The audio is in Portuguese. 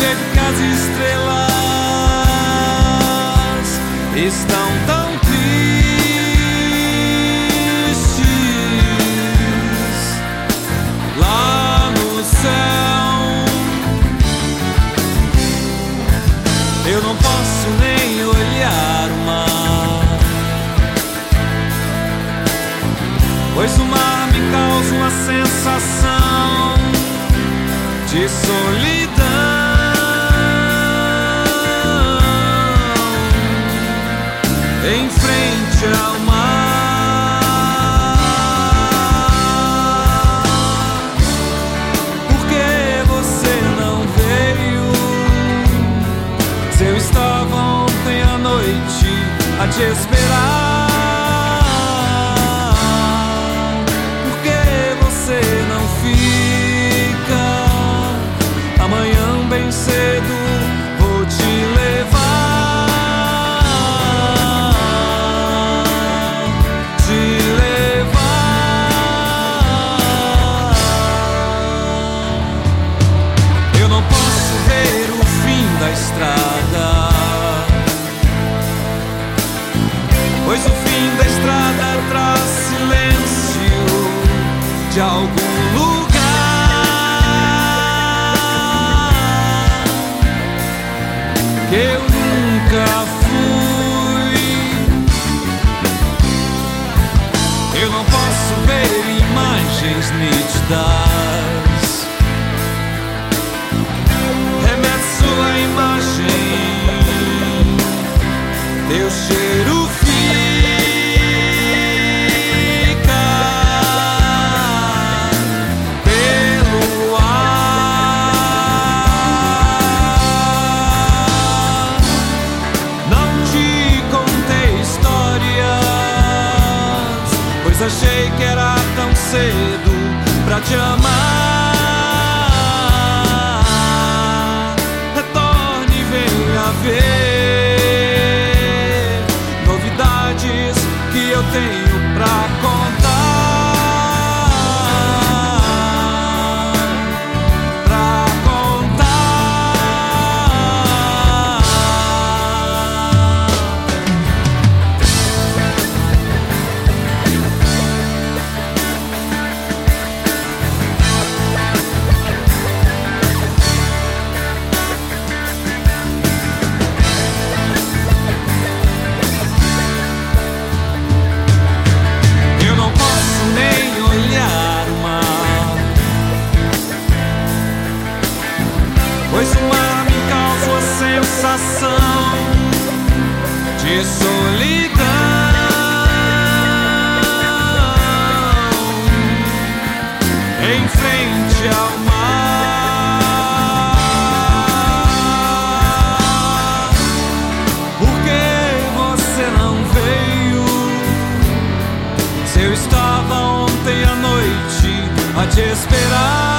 jeito que as estrelas estão tão tristes lá no céu. Eu não posso nem olhar o mar, pois o mar me causa uma sensação de solidão. Em frente ao mar, por que você não veio? Se eu estava ontem à noite a te esperar, por que você não fica? Amanhã bem cedo vou te levar, te levar. Eu não posso ver o fim da estrada, pois o fim da estrada traz silêncio de algum lugar que eu nunca fui. Eu não posso ver imagens nítidas, remete sua imagem, teu cheiro fica pelo ar. Não te contei histórias, pois achei que era tão cedo pra te amar. Retorne e venha ver novidades que eu tenho pra contar, pra contar. Eu não posso nem olhar o mar, pois o mar me causa uma sensação de solidão. Em frente ao mar, por que você não veio? Se eu estava ontem à noite a te esperar,